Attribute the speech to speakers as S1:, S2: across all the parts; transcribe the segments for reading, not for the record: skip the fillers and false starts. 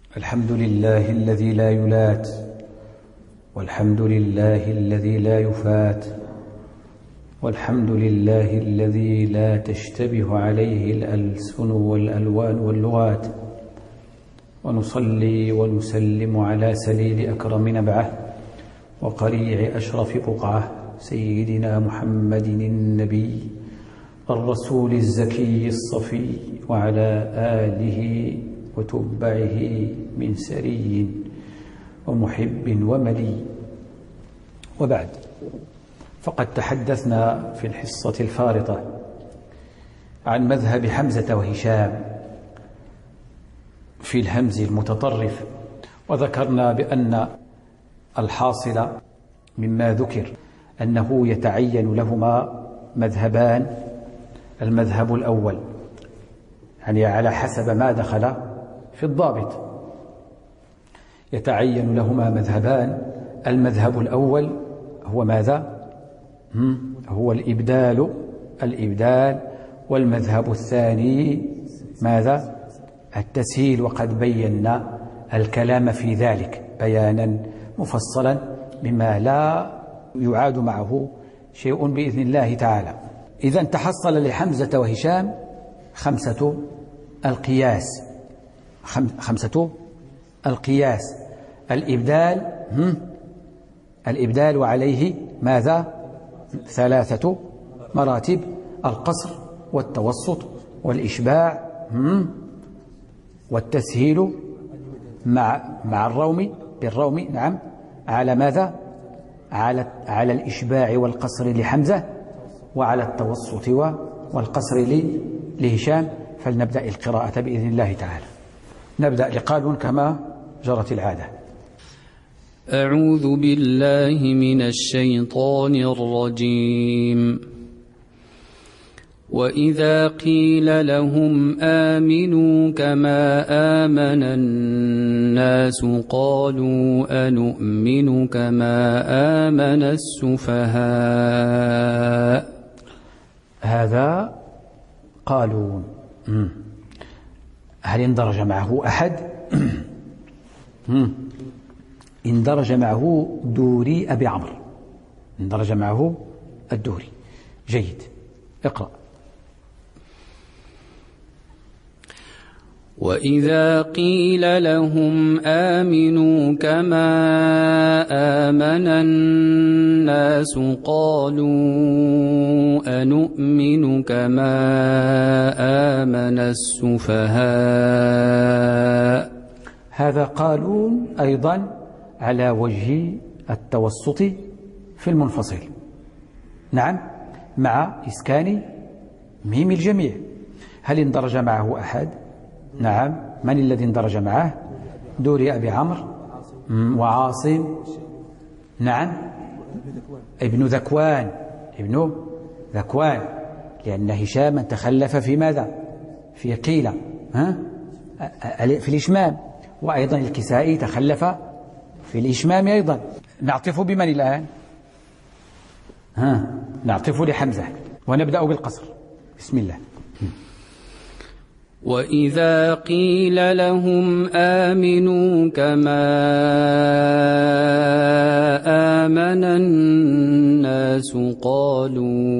S1: الحمد لله الذي لا يلات، والحمد لله الذي لا يفات، والحمد لله الذي لا تشتبه عليه الألسن والألوان واللغات. ونصلي ونسلم على سليل أكرم نبعه وقريع أشرف بقعه، سيدنا محمد النبي الرسول الزكي الصفي، وعلى آله وتبعه من سري ومحب وملي. وبعد، فقد تحدثنا في الحصة الفارطة عن مذهب حمزة وهشام في الهمز المتطرف، وذكرنا بأن الحاصل مما ذكر أنه يتعين لهما مذهبان. المذهب الأول يعني على حسب ما دخل في الضابط، يتعين لهما مذهبان. المذهب الأول هو ماذا؟ هو الإبدال. والمذهب الثاني ماذا؟ التسهيل، وقد بينا الكلام في ذلك بيانا مفصلا مما لا يعاد معه شيء بإذن الله تعالى. إذن تحصل لحمزة وهشام خمسة القياس. الإبدال وعليه ماذا؟ 3 مراتب: القصر والتوسط والإشباع والتسهيل مع بالروم. نعم، على ماذا؟ على الإشباع والقصر لحمزة، وعلى التوسط والقصر لهشام. فلنبدأ القراءة بإذن الله تعالى. نبدأ لقالون كما جرت العادة.
S2: أعوذ بالله من الشيطان الرجيم. وإذا قيل لهم آمنوا كما آمن الناس قالوا أنؤمن كما آمن السفهاء.
S1: هذا قالون. هل اندرج معه أحد؟ اندرج معه دوري أبي عمرو، اندرج معه الدوري. جيد، اقرأ.
S2: وإذا قيل لهم آمنوا كما آمن الناس قالوا أنؤمن كما آمن السفهاء.
S1: هذا قالون أيضا على وجه التوسط في المنفصل. نعم، مع إسكان ميم الجميع. هل اندرج معه أحد؟ نعم. من الذي اندرج معه؟ دوري أبي عمرو وعاصم. نعم، ابن ذكوان، لأن هشاما تخلف في ماذا؟ في قيل في الإشمام، وأيضا الكسائي تخلف في الإشمام أيضا. نعطف بمن الآن؟ نعطف لحمزة، ونبدأ بالقصر. بسم الله.
S2: وإذا قيل لهم آمنوا كما آمن الناس قالوا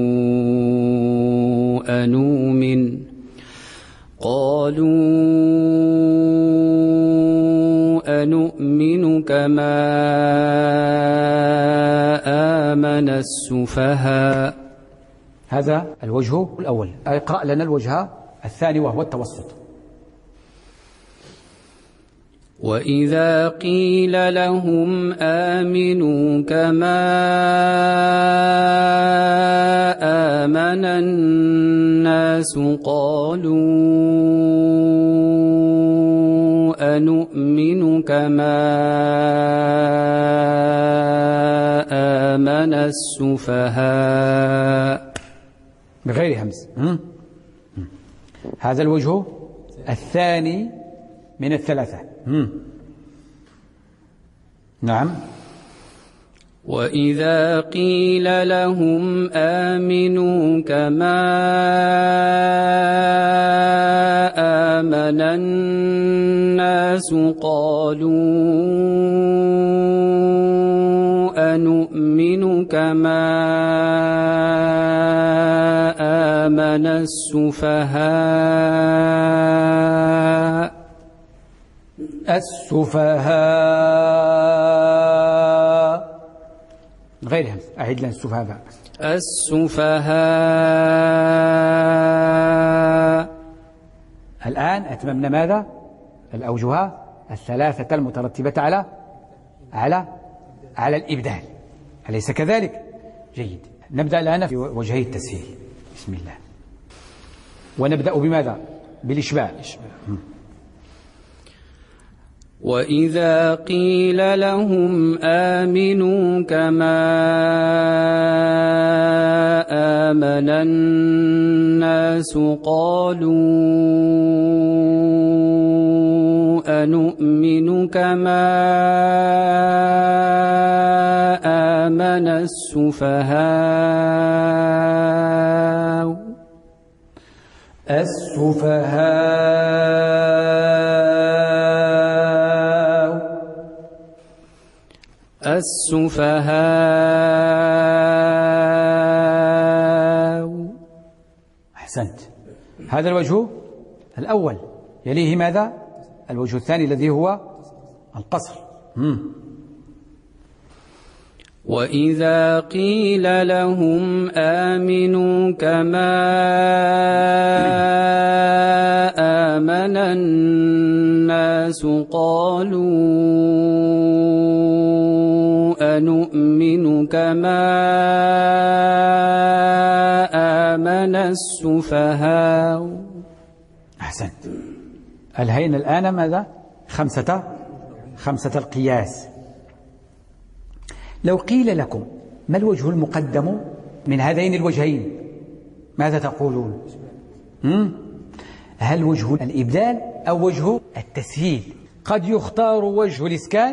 S2: أنؤمن كما آمن السفهاء.
S1: هذا الوجه الأول. اقرأ لنا الوجه الثاني وهو التوسط.
S2: وإذا قيل لهم آمنوا كما آمن الناس قالوا أنؤمن كما آمن السفهاء.
S1: بغير همز. هذا الوجه الثاني من الثلاثة. نعم.
S2: وإذا قيل لهم آمنوا كما آمن الناس قالوا أنؤمن كما آمن السفهاء
S1: غير همس. أعيد لنا السفهاء.
S2: السفهاء.
S1: الآن أتممنا ماذا؟ الأوجه الثلاثة المترتبة على الإبدال، أليس كذلك؟ جيد. نبدأ الآن في وجهي التسهيل. بسم الله. ونبدأ بماذا؟ بالإشباع.
S2: وإذا قيل لهم آمنوا كما آمن الناس قالوا أنؤمن كما آمن السفهاء.
S1: أحسنت. هذا الوجه الأول. يليه ماذا؟ الوجه الثاني الذي هو القصر.
S2: وإذا قيل لهم آمنوا كما آمن الناس قالوا أنؤمن كما آمن السفهاء.
S1: أحسنت. ألهينا الآن ماذا؟ خمسة القياس. لو قيل لكم ما الوجه المقدم من هذين الوجهين ماذا تقولون؟ هل وجه الإبدال أو وجه التسهيل؟ قد يختار وجه الإسكان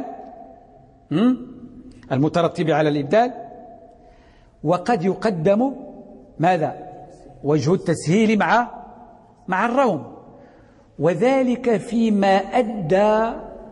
S1: المترتب على الإبدال، وقد يقدم ماذا؟ وجه التسهيل مع الروم، وذلك فيما أدى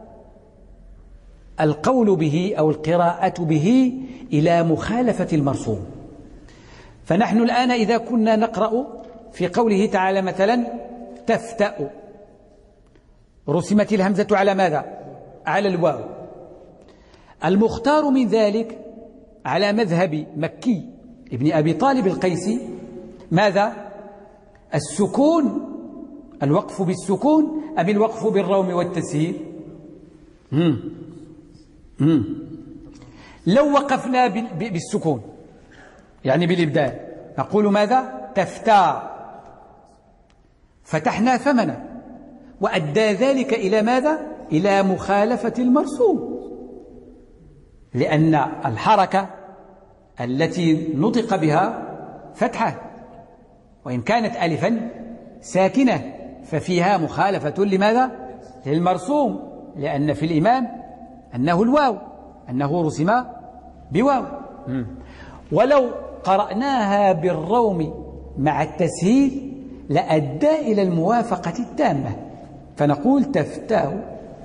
S1: القول به أو القراءة به إلى مخالفة المرسوم. فنحن الآن إذا كنا نقرأ في قوله تعالى مثلا تفتأ، رسمت الهمزة على ماذا؟ على الواو. المختار من ذلك على مذهب مكي ابن أبي طالب القيسي ماذا؟ السكون، الوقف بالسكون أم الوقف بالروم والتسهيل؟ لو وقفنا بالسكون يعني بالإبدال نقول ماذا؟ تفتى، فتحنا فمنا، وأدى ذلك إلى ماذا؟ إلى مخالفة المرسوم، لأن الحركة التي نطق بها فتحة، وإن كانت ألفا ساكنة ففيها مخالفة لماذا؟ للمرسوم، لأن في الإمام أنه الواو، أنه رسم بواو. ولو قرأناها بالروم مع التسهيل لأدى إلى الموافقة التامة، فنقول تفتاه،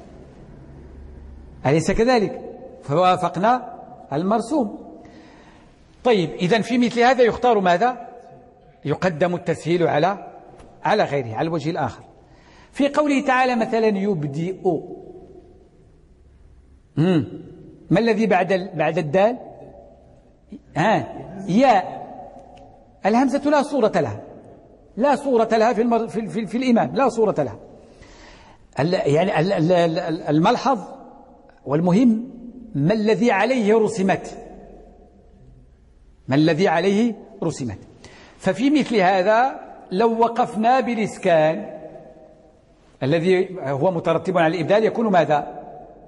S1: أليس كذلك؟ فوافقنا المرسوم. طيب، إذن في مثل هذا يختار ماذا؟ يقدم التسهيل على غيره، على الوجه الآخر. في قوله تعالى مثلا يبدئ، ما الذي بعد الدال؟ ياء. الهمزة لا صورة لها، لا صورة لها في الإمام، لا صورة لها. يعني الملحظ والمهم ما الذي عليه رسمت، ما الذي عليه رسمت. ففي مثل هذا لو وقفنا بالإسكان الذي هو مترتب على الإبدال يكون ماذا؟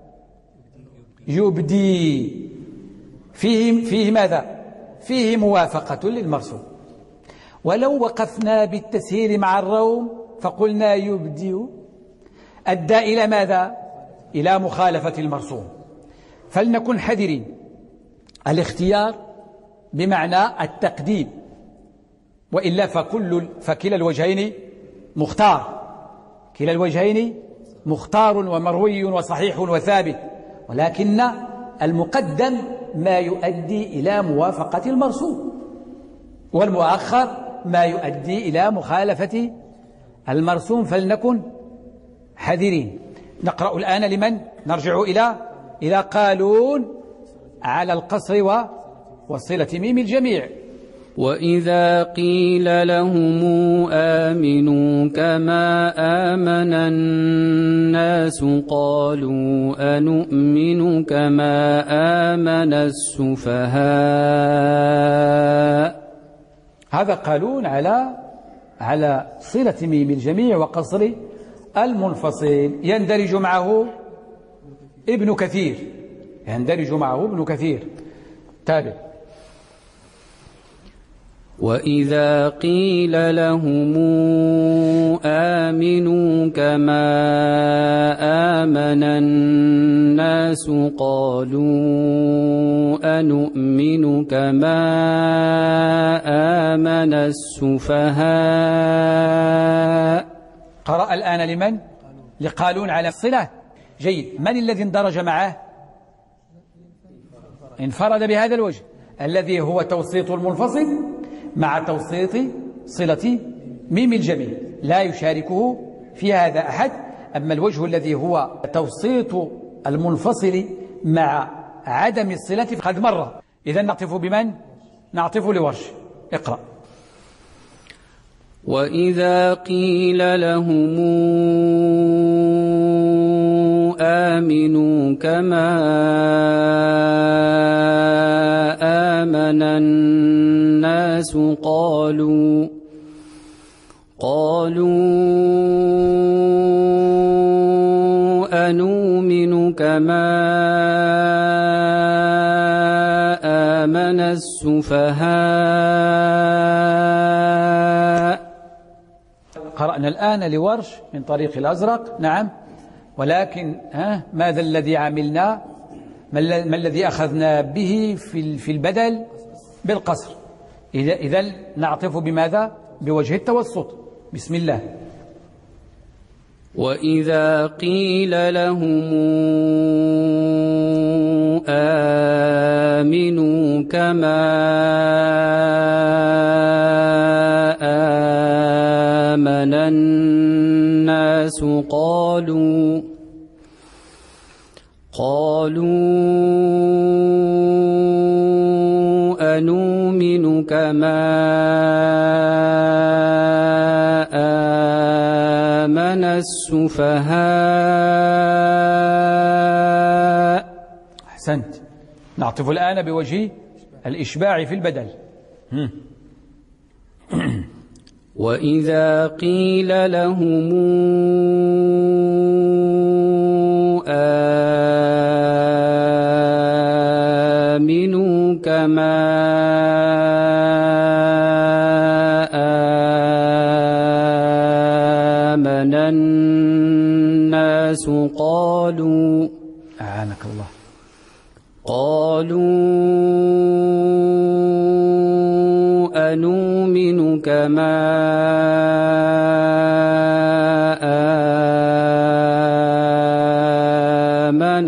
S1: يبدي. فيه ماذا؟ فيه موافقة للمرسوم. ولو وقفنا بالتسهيل مع الروم فقلنا يبدئ، أدى إلى ماذا؟ إلى مخالفة المرسوم. فلنكن حذرين الاختيار بمعنى التقديم، وإلا فكلا الوجهين مختار، كلا الوجهين مختار ومروي وصحيح وثابت، ولكن المقدم ما يؤدي إلى موافقة المرسوم، والمؤخر ما يؤدي إلى مخالفة المرسوم، فلنكن حذرين. نقرأ الآن لمن؟ نرجع إلى قالون على القصر وصلة ميم الجميع.
S2: وإذا قيل لهم آمنوا كما آمن الناس قالوا أنؤمن كما آمن السفهاء.
S1: هذا قالون على صلة ميم الجميع وقصر المنفصل. يندرج معه ابن كثير. تابع.
S2: وإذا قيل لهم آمنوا كما آمن الناس قالوا أنؤمن كما آمن السفهاء.
S1: قرأ الآن لمن؟ لقالون على الصلة. جيد. من الذي اندرج معه؟ انفرد بهذا الوجه الذي هو توسيط المنفصل مع توسيط صلة ميم الجميع، لا يشاركه في هذا أحد. أما الوجه الذي هو توسيط المنفصل مع عدم الصلة فقد مر. إذن نعطف بمن؟ نعطف لورش. اقرأ.
S2: وإذا قيل لهم آمنوا كما آمن الناس قالوا أنؤمن كما آمن السفهاء.
S1: قرأنا الآن لورش من طريق الأزرق. نعم. ولكن ماذا الذي عملنا؟ ما الذي أخذنا به في البدل؟ بالقصر. إذا نعطف بماذا؟ بوجه التوسط. بسم الله.
S2: وإذا قيل لهم آمنوا كما آمن الناس قالوا أنؤمن كما آمن السفهاء.
S1: أحسنت. نعطف الآن بوجه الإشباع في البدل.
S2: وإذا قيل لهم آمنوا كما آمن الناس قالوا
S1: أعانك الله.
S2: أنؤمن كما آمن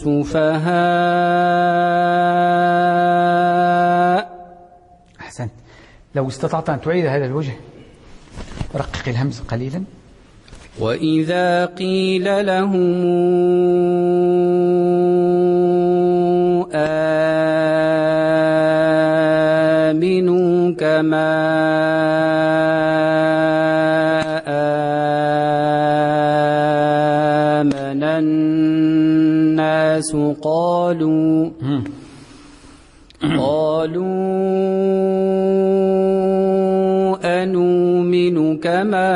S2: السفهاء.
S1: أحسنت. لو استطعت أن تعيد هذا الوجه، رقق الهمز قليلا.
S2: وإذا قيل لهم آمنوا كما آمن الناس قالوا أنؤمن كما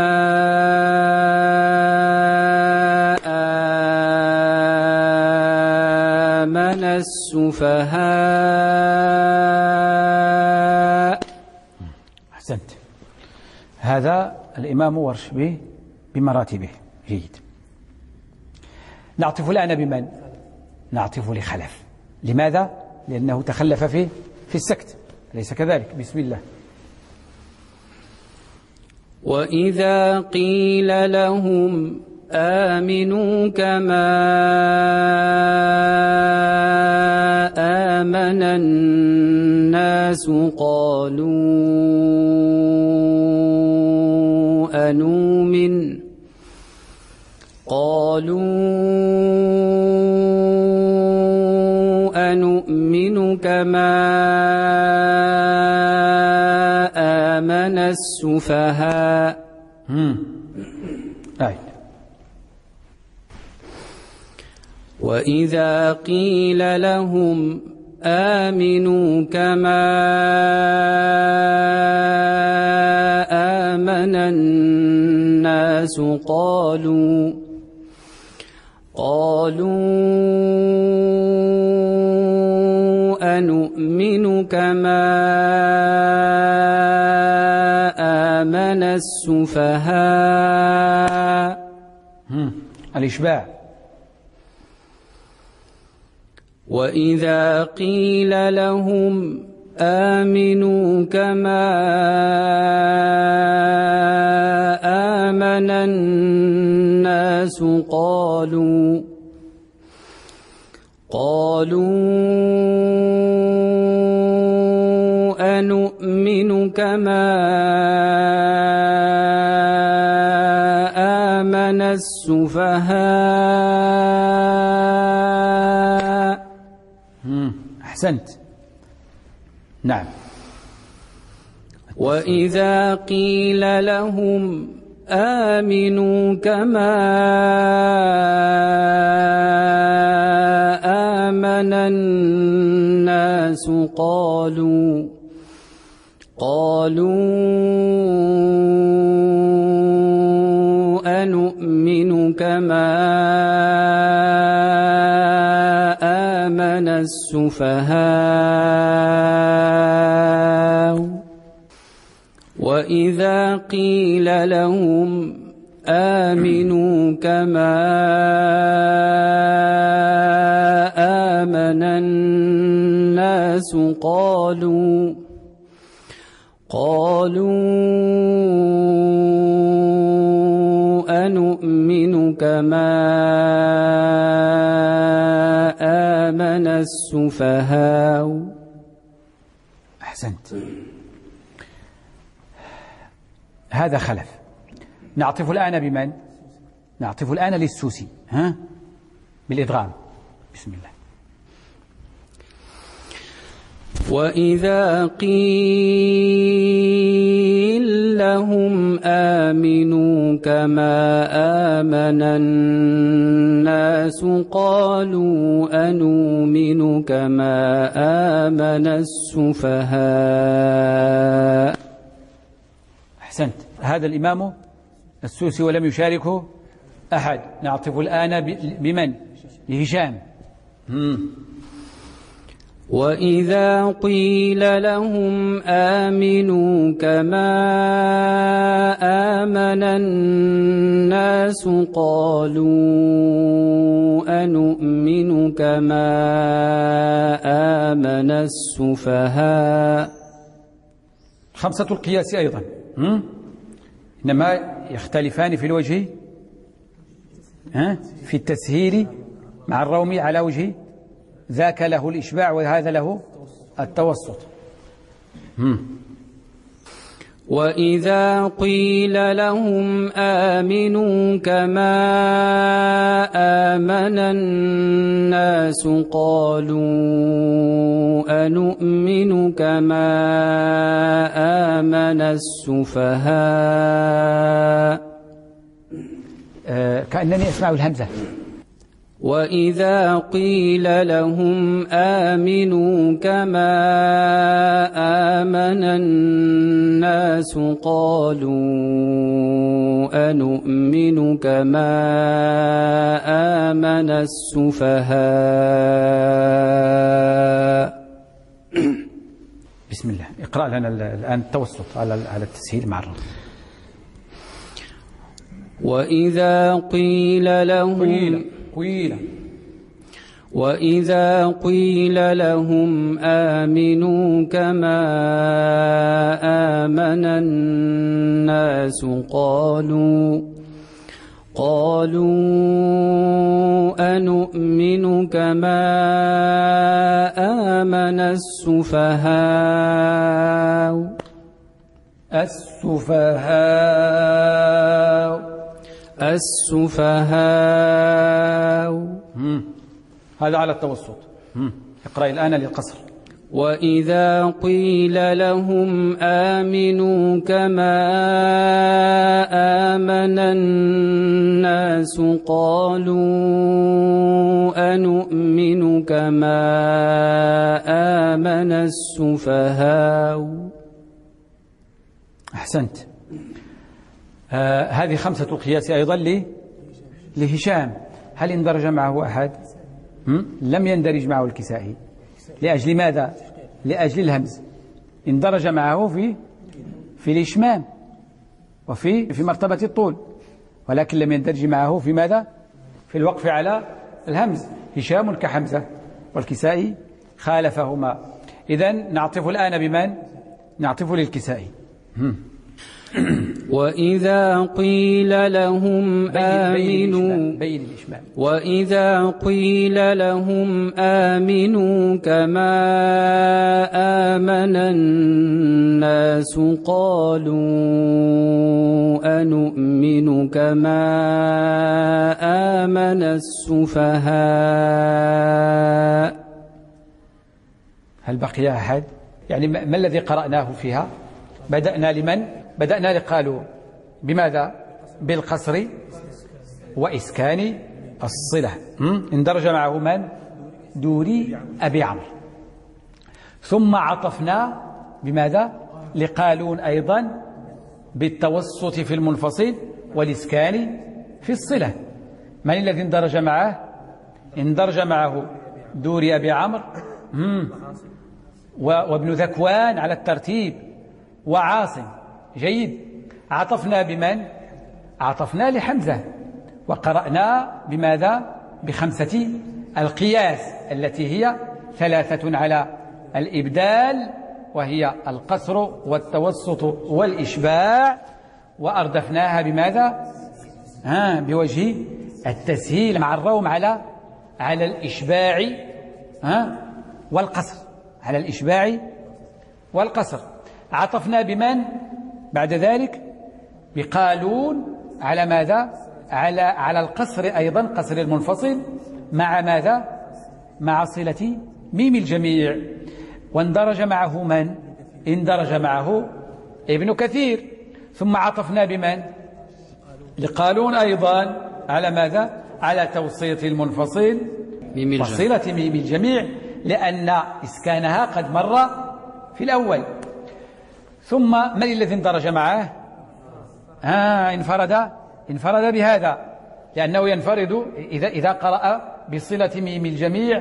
S2: آمن السفهاء.
S1: أحسنت. هذا الإمام ورش بمراتبه. جيد. نعطف الآن بمن؟ نعطف لخلف. لماذا؟ لأنه تخلف في السكت، أليس كذلك؟ بسم الله.
S2: وإذا قيل لهم آمنوا كما آمن الناس أنؤمن كما آمن السفهاء. وإذا قيل لهم آمنوا كما آمن الناس قالوا أنؤمن كما آمن السفهاء.
S1: الإشباع.
S2: وإذا قيل لهم آمنوا كما آمن الناس قالوا أنؤمن كما آمن السفهاء.
S1: أحسنت. نعم.
S2: وإذا قيل لهم آمنوا كما آمن الناس قالوا أنؤمن كما آمن السفهاء. وإذا قيل لهم آمنوا كما آمن الناس قالوا أنؤمن كما آمن السفهاء.
S1: أحسنت. هذا خلف. نعطف الآن بمن؟ نعطف الآن للسوسي. بالإدغام. بسم الله.
S2: وإذا قيل لهم آمنوا كما آمن الناس قالوا أنؤمن كما آمن السفهاء.
S1: أحسنت. هذا الإمام السوسي ولم يشاركه أحد. نعطف الآن بمن؟ لهشام.
S2: وإذا قيل لهم آمنوا كما آمن الناس قالوا أنؤمن كما آمن السفهاء.
S1: 5 القياس أيضا، إنما يختلفان في الوجه، في التسهيل مع الروم على وجه، ذاك له الإشباع وهذا له التوسط.
S2: وإذا قيل لهم آمنوا كما آمن الناس قالوا أنؤمن كما آمن السفهاء.
S1: كأنني أسمع الهمزة.
S2: وإذا قيل لهم آمنوا كما آمن الناس قالوا أنؤمن كما آمن السفهاء.
S1: بسم الله. اقرأ لنا الآن التوسط على التسهيل مع الرب.
S2: وإذا قيل لهم وإذا قيل لهم آمنوا كما آمن الناس قالوا أنؤمن كما آمن السفهاء
S1: هذا على التوسط. اقرأ الآن للقصر.
S2: وإذا قيل لهم آمنوا كما آمن الناس قالوا أنؤمن كما آمن السفهاء.
S1: أحسنت. هذه 5 قياس أيضا لهشام. هل اندرج معه أحد؟ لم يندرج معه الكسائي. لأجل ماذا؟ لأجل الهمز. اندرج معه في الإشمام وفي مرتبة الطول، ولكن لم يندرج معه في ماذا؟ في الوقف على الهمز. هشام كحمزة، والكسائي خالفهما. إذن نعطف الآن بمن؟ نعطف للكسائي.
S2: وإذا قيل لهم آمنوا وإذا قيل لهم آمنوا كما آمن الناس قالوا أنؤمن كما آمن السفهاء.
S1: هل بقي أحد؟ يعني ما الذي قرأناه فيها؟ بدأنا لمن؟ بدأنا لقالوا بماذا؟ بالقصر وإسكان الصلة. اندرج معه من؟ دوري أبي عمرو. ثم عطفنا بماذا؟ لقالون أيضا بالتوسط في المنفصل والإسكان في الصلة. من الذي اندرج معه؟ اندرج معه دوري أبي عمرو وابن ذكوان على الترتيب وعاصم. جيد. عطفنا بمن؟ عطفنا لحمزة، وقرأنا بماذا؟ ب5 القياس التي هي 3 على الإبدال، وهي القصر والتوسط والإشباع، وأردفناها بماذا؟ بوجه التسهيل مع الروم على الإشباع والقصر، على الإشباع والقصر. عطفنا بمن بعد ذلك؟ بقالون على ماذا؟ على القصر أيضا، قصر المنفصل مع ماذا؟ مع صلة ميم الجميع. واندرج معه من؟ اندرج معه ابن كثير. ثم عطفنا بمن؟ لقالون أيضا على ماذا؟ على توسيط المنفصل وصلة ميم الجميع، لأن إسكانها قد مر في الأول. ثم من الذي اندرج معه؟ انفرد بهذا، لأنه ينفرد إذا قرأ بصلة ميم الجميع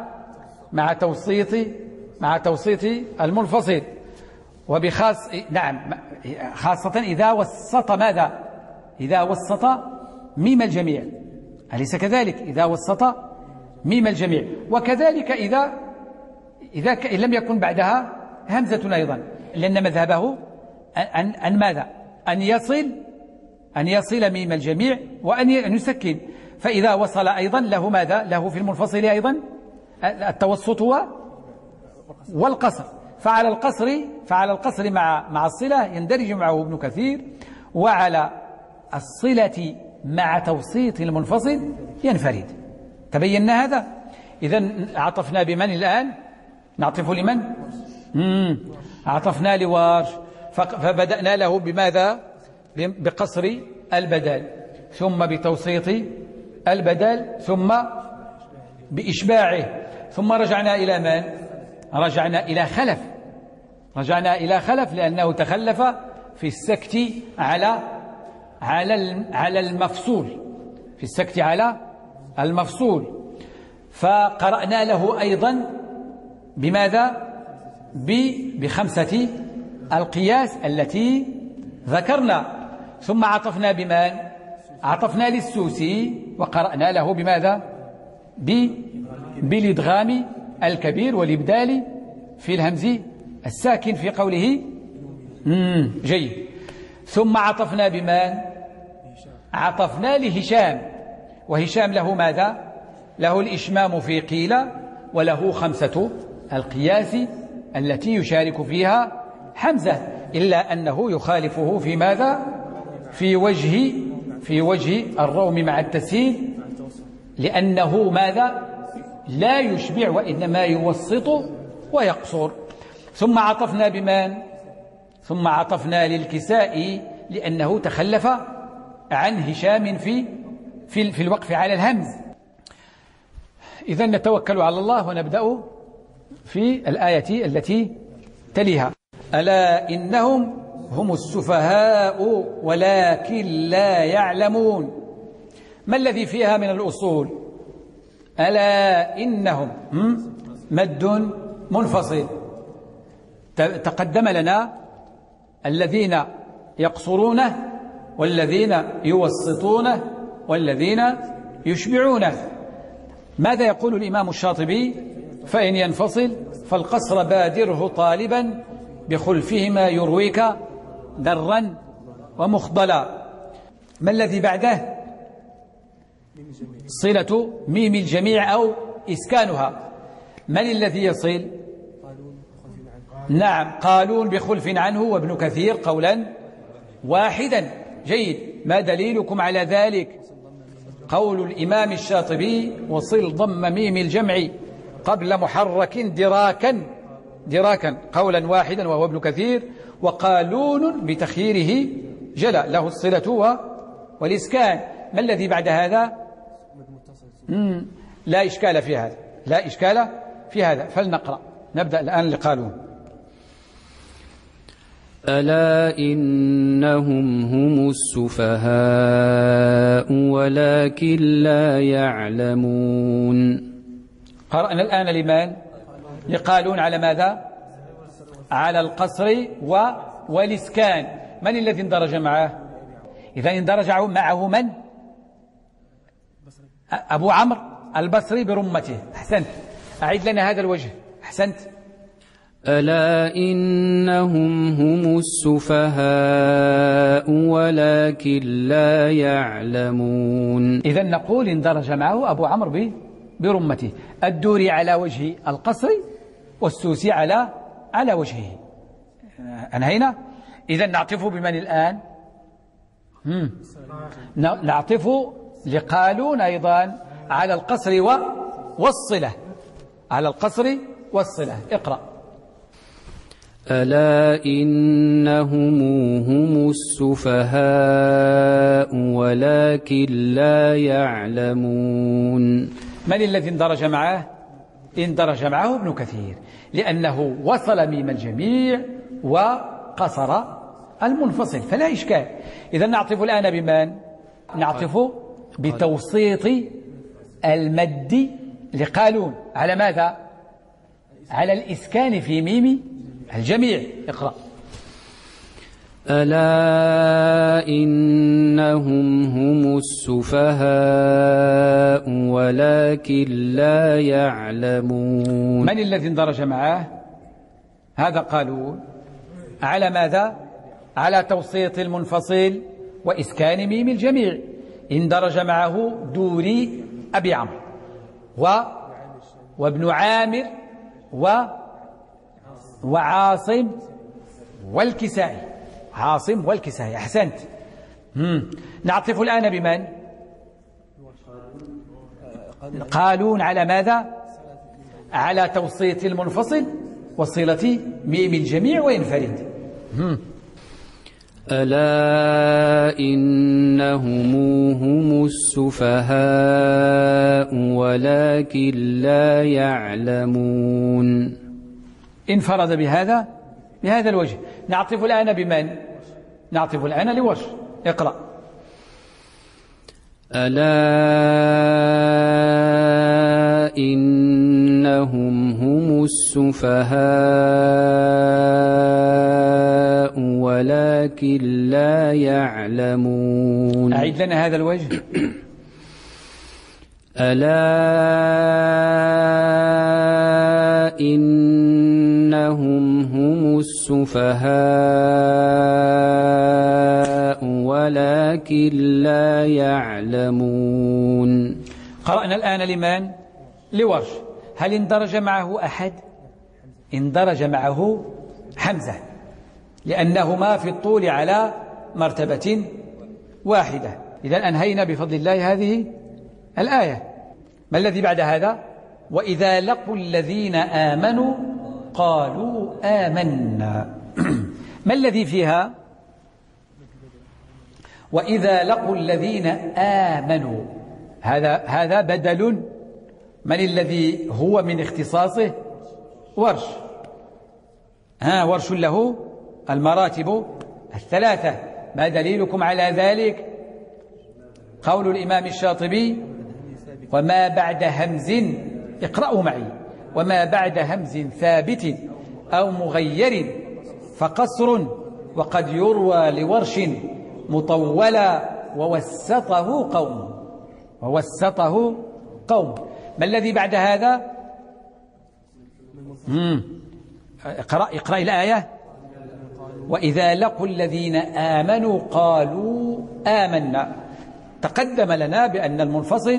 S1: مع توسيط المنفصل، خاصة إذا وسط ماذا؟ إذا وسط ميم الجميع، أليس كذلك؟ إذا وسط ميم الجميع. وكذلك إذا لم يكن بعدها همزة أيضا، لأن مذهبه أن ماذا؟ أن يصل ميم الجميع وأن يسكن. فإذا وصل أيضا له ماذا؟ له في المنفصل أيضا التوسط والقصر. فعلى القصر مع الصلة يندرج معه ابن كثير، وعلى الصلة مع توسيط المنفصل ينفرد. تبينا هذا؟ إذن عطفنا بمن الآن؟ نعطف لمن؟ عطفنا لورش، فبدأنا له بماذا؟ بقصر البدل، ثم بتوسيط البدل، ثم بإشباعه. ثم رجعنا إلى من؟ رجعنا إلى خلف لأنه تخلف في السكت على المفصول، في السكت على المفصول. فقرأنا له أيضا بماذا؟ ب5 القياس التي ذكرنا. ثم عطفنا بمن؟ عطفنا للسوسي، وقرأنا له بماذا؟ بالإدغام الكبير والإبدال في الهمز الساكن في قوله جيد. ثم عطفنا بمن؟ عطفنا لهشام، وهشام له ماذا؟ له الإشمام في قيل، وله 5 القياس التي يشارك فيها حمزة، إلا أنه يخالفه في ماذا؟ في وجه الروم مع التسهيل، لأنه ماذا؟ لا يشبع وإنما يوسط ويقصر. ثم عطفنا بمن؟ ثم عطفنا للكسائي، لأنه تخلف عن هشام في الوقف على الهمز. إذن نتوكل على الله ونبدأ في الآية التي تليها. ألا إنهم هم السفهاء ولكن لا يعلمون. ما الذي فيها من الأصول؟ ألا إنهم مد منفصل، تقدم لنا الذين يقصرونه والذين يوسطونه والذين يشبعونه. ماذا يقول الإمام الشاطبي؟ فإن ينفصل فالقصر بادره طالبا بخلفهما يرويك درا ومخضلا. ما الذي بعده؟ صلة ميم الجميع أو إسكانها. من الذي يصل؟ نعم، قالون بخلف عنه وابن كثير قولا واحدا. جيد. ما دليلكم على ذلك؟ قول الإمام الشاطبي: وصل ضم ميم الجمع قبل محرك دراكا قولا واحدا، وهو ابن كثير. وقالون بتخييره جلى له الصلة والإسكان. ما الذي بعد هذا؟ لا إشكال في هذا، لا إشكال في هذا. فلنقرأ، نبدأ الآن لقالون.
S2: ألا إنهم هم السفهاء ولكن لا يعلمون.
S1: قرأنا الآن لمن؟ لقالون. على ماذا؟ على القصر والإسكان. من الذي اندرج معه؟ إذا اندرج معه من؟ أبو عمرو البصري برمته. أحسنت، أعيد لنا هذا الوجه. أحسنت.
S2: ألا إنهم هم السفهاء ولكن لا يعلمون.
S1: إذن نقول اندرج معه أبو عمرو برمته. الدوري على وجه القصر والسوسي على وجهه. أنهينا. إذن نعطف بمن الآن؟ نعطف لقالون أيضا على القصر والصلة. على القصر والصلة. اقرأ.
S2: ألا إنهم هم السفهاء ولكن لا يعلمون.
S1: من الذي اندرج معه؟ اندرج معه ابن كثير، لأنه وصل ميم الجميع وقصر المنفصل، فلا إشكال. إذا نعطف الآن بمن؟ نعطف بتوسيط المد لقالون. على ماذا؟ على الإسكان في ميم الجميع. اقرأ.
S2: ألا إنهم هم السفهاء ولكن لا يعلمون.
S1: من الذي اندرج معه؟ هذا قالون. على ماذا؟ على توسيط المنفصل وإسكان ميم الجميع. اندرج معه دوري أبي عمرو وابن عامر وعاصم والكسائي. عاصم والكسائي. أحسنت. نعطف الآن بمن؟ قالون. على ماذا؟ على توسيط المنفصل وصلة ميم الجميع وينفرد.
S2: ألا إنهم هم السفهاء ولكن لا يعلمون.
S1: انفرد بهذا الوجه. نعطف الآن بمن؟ نعطف الآن لورش. اقرأ.
S2: ألا إنهم هم السفهاء ولكن لا يعلمون.
S1: أعيد لنا هذا الوجه.
S2: ألا إنهم هم السفهاء ولكن لا يعلمون.
S1: قرأنا الآن لمن؟ لورش. هل اندرج معه أحد؟ اندرج معه حمزة، لأنهما في الطول على مرتبة واحدة. إذا أنهينا بفضل الله هذه الآية. ما الذي بعد هذا؟ وإذا لقوا الذين آمنوا قالوا آمنا. ما الذي فيها؟ وإذا لقوا الذين آمنوا، هذا بدل. من الذي هو من اختصاصه؟ ورش. ورش له المراتب الثلاثة. ما دليلكم على ذلك؟ قول الإمام الشاطبي: وما بعد همز، اقرأوا معي، وما بعد همز ثابت أو مغير فقصر، وقد يروى لورش مطولا ووسطه قوم. ما الذي بعد هذا؟ اقرأ الآية. وإذا لقوا الذين آمنوا قالوا آمنا. تقدم لنا بأن المنفصل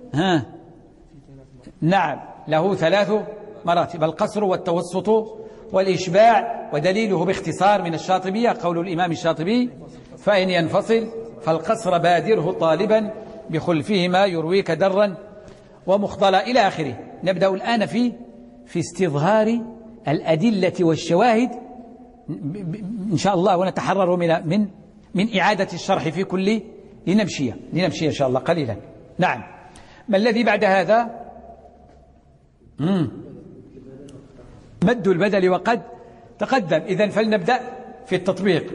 S1: نعم له ثلاث مراتب: القصر والتوسط والإشباع. ودليله باختصار من الشاطبية قول الإمام الشاطبي: فإن ينفصل فالقصر بادره طالبا بخلفهما يرويك درا ومخضلا إلى آخره. نبدأ الآن في استظهار الأدلة والشواهد إن شاء الله، ونتحرر من إعادة الشرح في كل لنمشي إن شاء الله قليلا. نعم. ما الذي بعد هذا؟ مد البدل وقد تقدم. إذن فلنبدأ في التطبيق.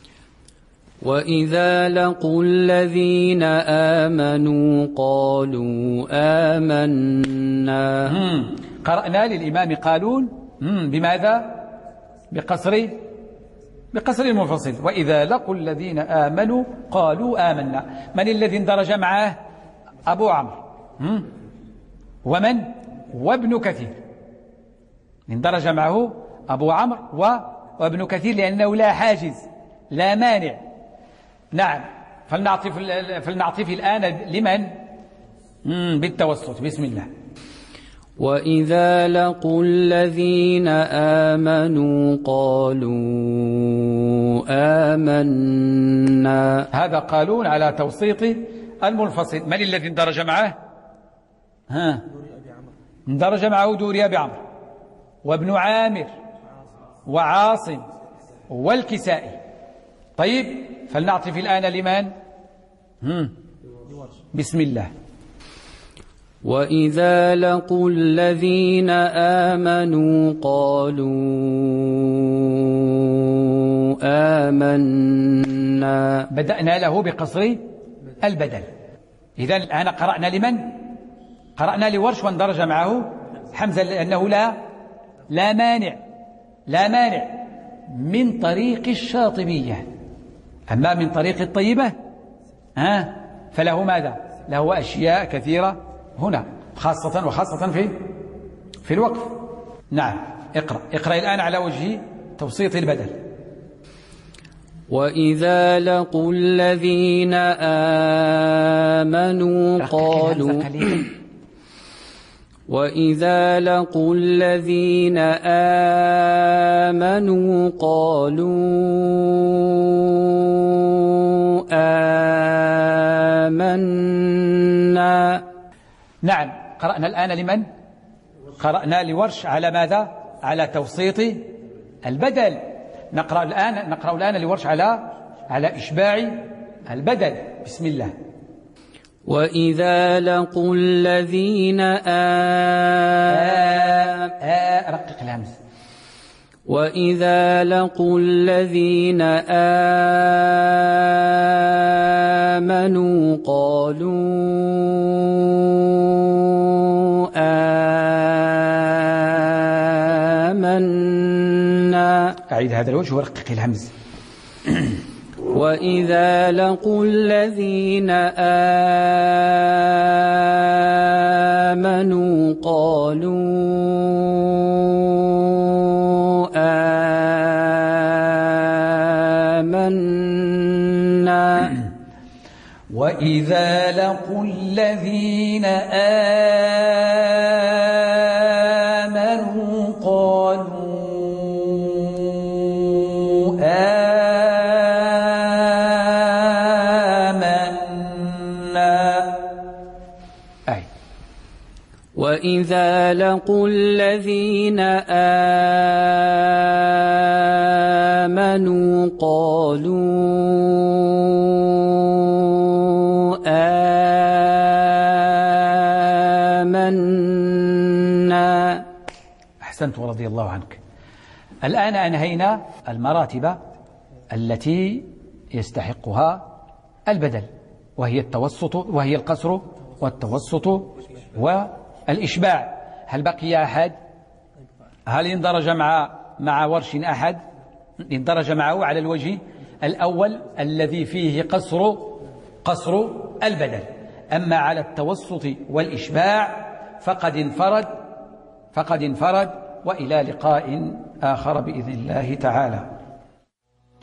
S2: وإذا لقوا الذين آمنوا قالوا آمنا.
S1: قرأنا للإمام قالون بماذا؟ بقصر المنفصل. وإذا لقوا الذين آمنوا قالوا آمنا. من الذي اندرج معه؟ أبو عمرو. ومن؟ وابن كثير. اندرج معه أبو عمرو وابن كثير، لأنه لا حاجز لا مانع. نعم. فلنعطف الآن لمن؟ بالتوسط. بسم الله.
S2: وإذا لقوا الذين آمنوا قالوا آمنا.
S1: هذا قالون على توسيط المنفصل. من الذي اندرج معه؟ اندرج معه دوري أبي عمرو وابن عامر وعاصم والكسائي. طيب، فلنعطف الآن لمن؟ بسم الله.
S2: وإذا لقوا الذين آمنوا قالوا آمنا.
S1: بدأنا له بقصر البدل. إذن الآن قرأنا لمن؟ قرأنا لورش واندرج معه حمزة، لأنه لا مانع من طريق الشاطبية. أما من طريق الطيبة فله ماذا؟ له أشياء كثيرة هنا، وخاصة في الوقف. نعم. اقرأ الآن على وجه توسيط البدل.
S2: وإذا لقوا الذين آمنوا قالوا وإذا لقوا الذين آمنوا قالوا آمنا.
S1: نعم. قرأنا الآن لمن؟ قرأنا لورش على ماذا؟ على توسيط البدل. نقرأ الآن لورش على إشباع البدل. بسم الله.
S2: وإذا لقوا الذين
S1: رقق الهمز.
S2: وإذا لقوا الذين آمنوا قالوا آمنا.
S1: أعيد هذا الوجه ورقق الهمز.
S2: وإذا لقوا الذين آمنوا قالوا آمنا
S1: وإذا لقوا الذين آمنوا قالوا آمنا
S2: وإذا لقوا الذين آمنوا قالوا آمنا.
S1: أحسنت رضي الله عنك. الآن أنهينا المراتب التي يستحقها البدل، وهي التوسط، وهي القصر والتوسط والإشباع. هل بقي أحد؟ هل اندرج مع ورش أحد؟ اندرج معه على الوجه الأول الذي فيه قصر البدل. أما على التوسط والإشباع فقد انفرد. وإلى لقاء آخر بإذن الله تعالى.